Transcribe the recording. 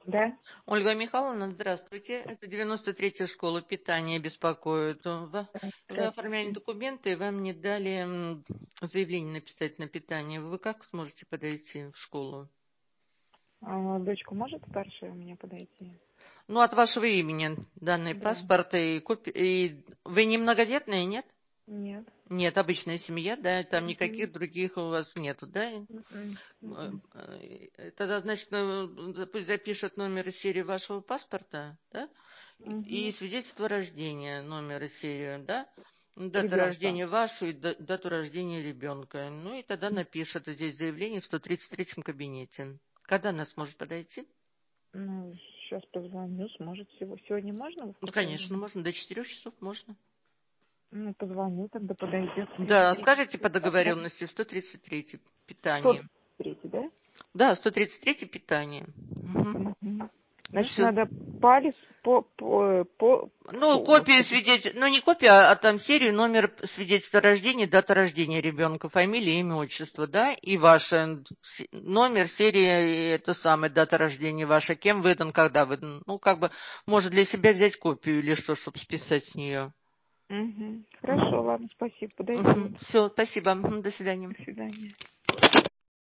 Да? Ольга Михайловна, здравствуйте. Это 93-я школа питания беспокоит. Да, Вы оформляли здравствуйте. документы, и вам не дали заявление написать на питание. Вы как сможете подойти в школу? Дочка может старшая у меня подойти? Ну, от вашего имени данный Да. паспорт и копия. И вы не многодетная, нет? Нет. Нет, обычная семья, да, там Мгм. никаких других у вас нету, да? Мгм. Мгм. Тогда, значит, пусть запишет номер и серию вашего паспорта, да? И Мгм. свидетельство о рождении, номер и серию, да? Дата Ребенка. рождения вашу и дату рождения ребенка. Ну и тогда напишет здесь заявление в 133-м кабинете. Когда она сможет подойти? Ну, сейчас позвоню, сможет сегодня можно в Ну, какое конечно, время? можно. До 4 часов можно. Ну, позвоню, тогда подойдет Да, где-то. скажите по Да. договоренности в 133-й питание. 103, да? Да, 133-й питание. Мгм. Мгм. Ну Значит, все. надо палец Ну, копию господи. свидетельства, ну не копия, а там серию, номер свидетельства о рождении, дата рождения ребенка, фамилия, имя, отчество, да, и ваш номер, серия, и это самое, дата рождения ваша, кем выдан, когда выдан. Ну, как бы, может для себя взять копию или что, чтобы списать с нее. Хорошо, ладно, спасибо, подойдет. Все, спасибо, до свидания. До свидания.